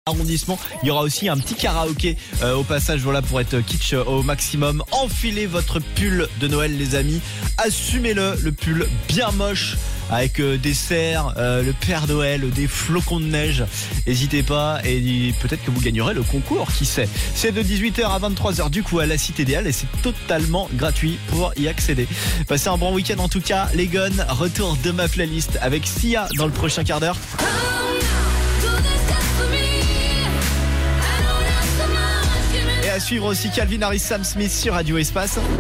arrondissement. Il y aura aussi un petit karaoké au passage, voilà, pour être kitsch au maximum. Enfilez votre pull de Noël, les amis. Assumez-le, le pull bien moche avec des cerfs, le Père Noël, des flocons de neige. N'hésitez pas et peut-être que vous gagnerez le concours, qui sait. C'est de 18h à 23h du coup à la Cité Idéale et c'est totalement gratuit pour y accéder. Passez un bon week-end en tout cas, les gones. Retour de ma playlist avec Sia dans le prochain quart d'heure. Et à suivre aussi Calvin Harris, Sam Smith sur Radio Espace.